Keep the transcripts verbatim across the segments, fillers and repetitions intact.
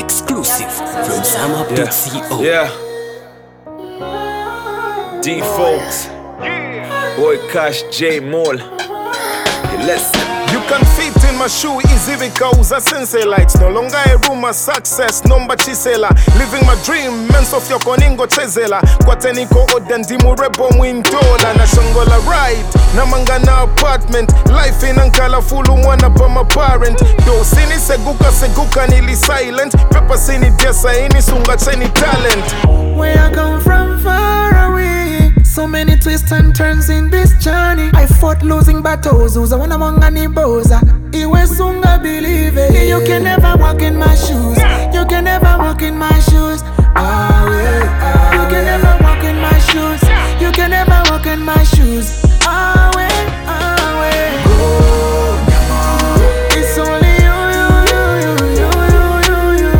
Exclusive from Zamup dot co. Yeah. Default. Boy Cash J Mall. Listen. You can fit in my shoe easy because I sense lights. No longer a room of success, number chisela. Living my dream, men of your koningo chezela. Kwateniko odandimu rebo mwindola. Na shangola ride, na mangana apartment. Life in ankala fulu mwana pa my parent. Do sini seguka seguka nili silent. Pepa sini diasa ini sunga cheni talent. Where I come from far away, so many twists and turns in this journey. I fought losing battles, who's a one among any boza. Iwe sunga believe it. You can never walk in my shoes. You can never walk in my shoes. Ah, yeah, ah, you can never walk in my shoes. You can never walk in my shoes. Ah, yeah, ah, yeah. Oh, it's only you, you, you, you, you, you, you.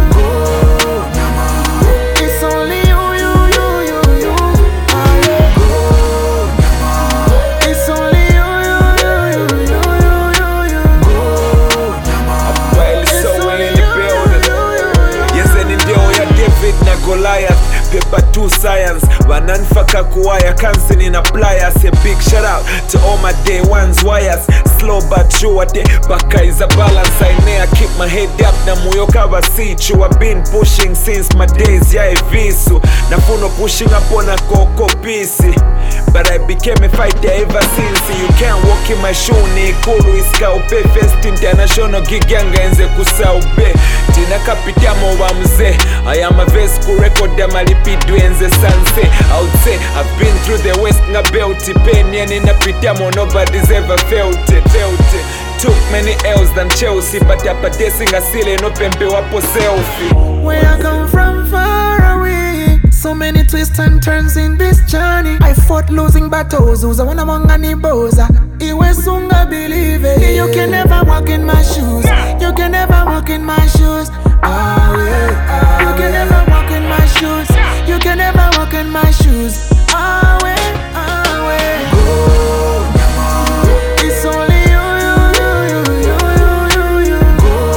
Oh, it's only you, you, you, you, you. Ah, yeah. Oh, it's only you, you, you, you, you, you, you. Well, it's so in the building. Yes, and in the Oya David na Goliath. Paper two science. Wananfaka kuwaya kansin in a pliers. A big shout out to all my day ones wires. Slow but sure day. Baka is a balance. I may I keep my head up. Na muyoka wasichu. I've been pushing since my days ya evisu. Na funo pushing up on a coco piece. But I became a fighter ever since. You can't walk in my shoe. Ni kuru iska upe. First international gig yanga enze kusa ube. Tina kapitamo wa mze. I am a vest ku record ya malipidu enze sanse. I would say I've been through the west nga belti. Pain yeni na pitamo nobody's ever felt it, felt it. Took many L's than Chelsea. But yapatesi nga sile no pempe wapo selfie. Where I come from far away, so many twists and turns in this journey. I fought losing battles, who's a one among any boza. Iwe sunga believe it. You can never walk in my shoes. You can never walk in my shoes. Ah, yeah, ah, you can never walk in my shoes. You can never walk in my shoes. Ah, yeah, ah, yeah. Oh, it's only you, you, you, you, you, you, you.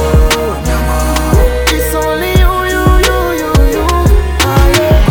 Oh, it's only you, you, you, you, you. Ah, yeah.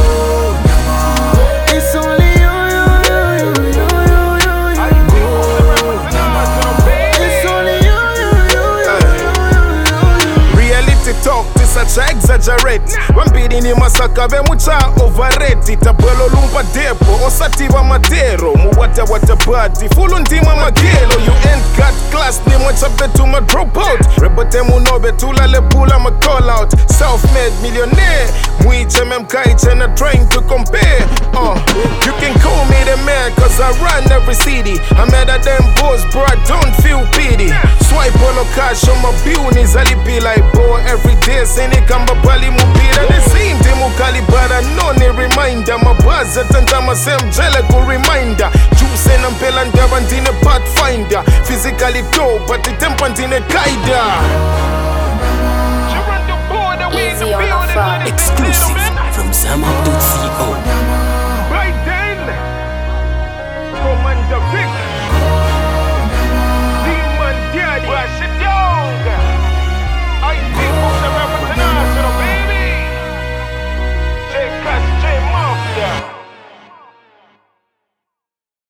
Oh, it's only you, you, you, you, you, you, you. It's only you, you, you, you, you, you. Reality talk, this a exaggerate. Wambiri ni masaka ve mucha overrate. Tabelo lumpa depo, osatiwa madero. Muwata wata badi, fulu ndima magelo. You ain't got class, ni mwacha betu ma drop out. Rebote munobe tula lebula ma call out. Self-made millionaire, muiche memkaiche na trying to compare. Uh, you can call me the man, cause I run every city. I'm mad at them boys, bro, I don't feel pity. Swipe on no cash on my business, I be like boy every day. Sini kamba bali mubira, they seem to mukali, but I know ni reminder. My buzz at my same jellicle reminder. Juice and umpela and davantine pathfinder. Physically dope, but the tempantine kaida. Easy on the phone. Exclusive from Zamup dot co. Right then, Commander Vic.